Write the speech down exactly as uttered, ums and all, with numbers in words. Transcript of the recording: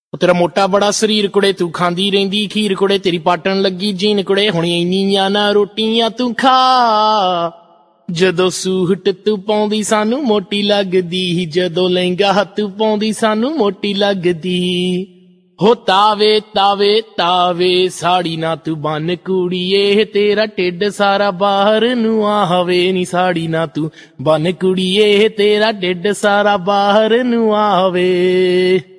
तेरा मोटा बड़ा शरीर कुड़े तू खांदी रहिंदी खीर कुड़े तेरी पाटन लगी जीन कुड़े हुणी इन्नियां ना रोटियां तू खा जदों सूट तू पाउंदी सानू मोटी लगदी जदों लहंगा तू पाउंदी सानू मोटी लगदी हो तावे तावे तावे साड़ी ना तू बन कुड़िए तेरा ढिड सारा बाहर नू आवे नी साड़ी ना तू बन कुड़िए तेरा ढिड सारा बाहर नू आवे।